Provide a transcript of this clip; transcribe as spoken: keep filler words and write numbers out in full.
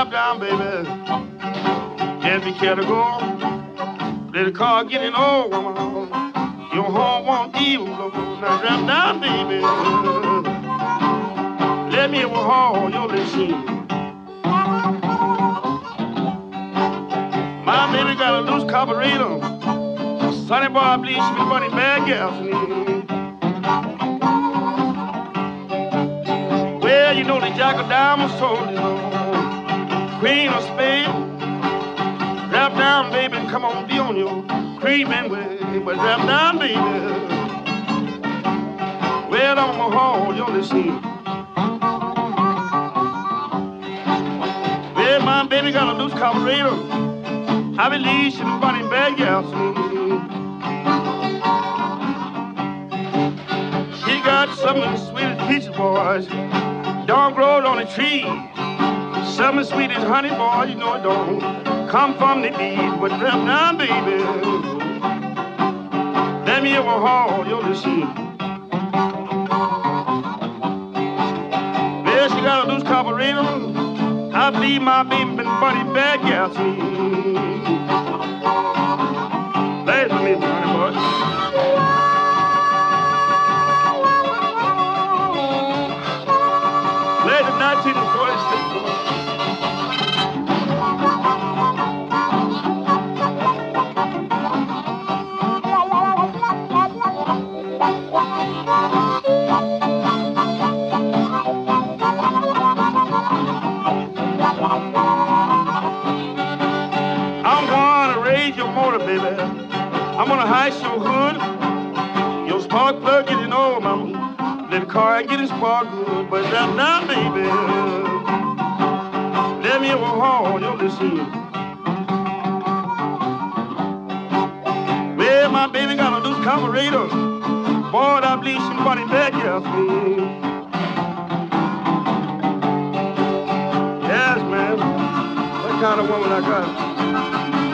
drop down, baby. Just be care to go. Let the car get in old, woman. Your home won't even blow. Now drop down, baby. Let me overhaul your machine. My baby got a loose carburetor. Sonny boy, I believe she be running bad gasoline. Well, you know the Jack of Diamonds told you, know, Queen of Spain. Drop down, baby, and come on, be on your creeping way. But drop down, baby. Well, I'm gonna haul your machine. Well, my baby got a loose carburetor. I believe she be running bad gasoline. She got some of the sweetest peaches, boys. Don't grow on the tree. Some of the sweetest honey, boy, you know it don't come from the bees. But drop down, baby. Let me overhaul your machine. Well, she got a loose carburetor. I believe my baby been running bad gasoline. Last for me, honey, boy. nineteen forty-six. I'm gonna raise your motor, baby. I'm gonna heist your hood. Your spark plug getting old, mama. Let the car get its spark good, but drop down, baby. Let me overhaul your machine. Well, my baby got a loose carburetor. Boy, I believe she's running back gasoline. Yes, man. What kind of woman I got?